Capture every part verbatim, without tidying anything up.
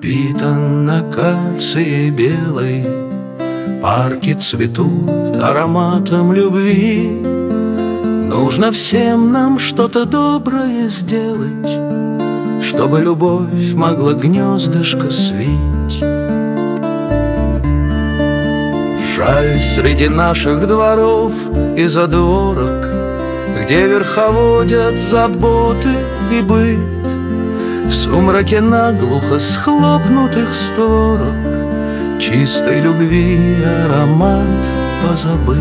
пропитан акацией белой. Парки цветут ароматом любви. Нужно всем нам что-то доброе сделать, чтобы любовь могла гнездышко свить. Жаль, среди наших дворов и задворок, где верховодят заботы и быт, в сумраке наглухо схлопнутых створок чистой любви аромат позабыт.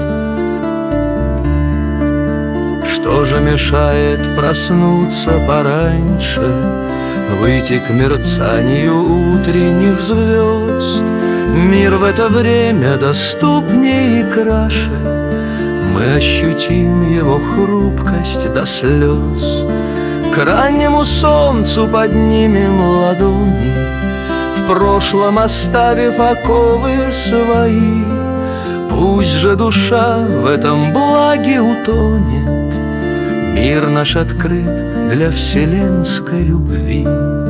Что же мешает проснуться пораньше, выйти к мерцанию утренних звезд? Мир в это время доступнее и краше, мы ощутим его хрупкость до слез. К раннему солнцу поднимем ладони, в прошлом оставив оковы свои. Пусть же душа в этом благе утонет, мир наш открыт для вселенской любви.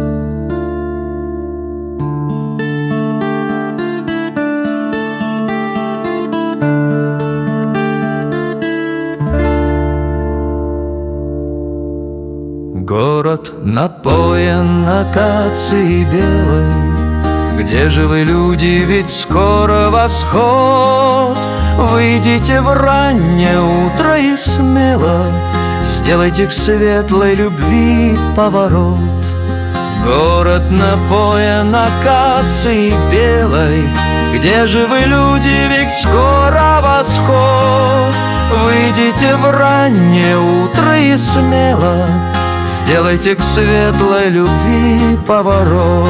Город напоен акацией белой, где же вы, люди, ведь скоро восход. Выйдите в раннее утро и смело сделайте к светлой любви поворот. Город напоен акацией белой, где же вы, люди, ведь скоро восход. Выйдите в раннее утро и смело сделайте к светлой любви поворот.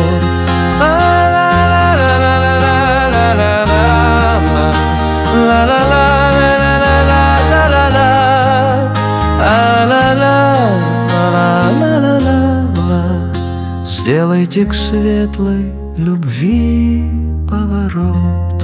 Сделайте к светлой любви поворот.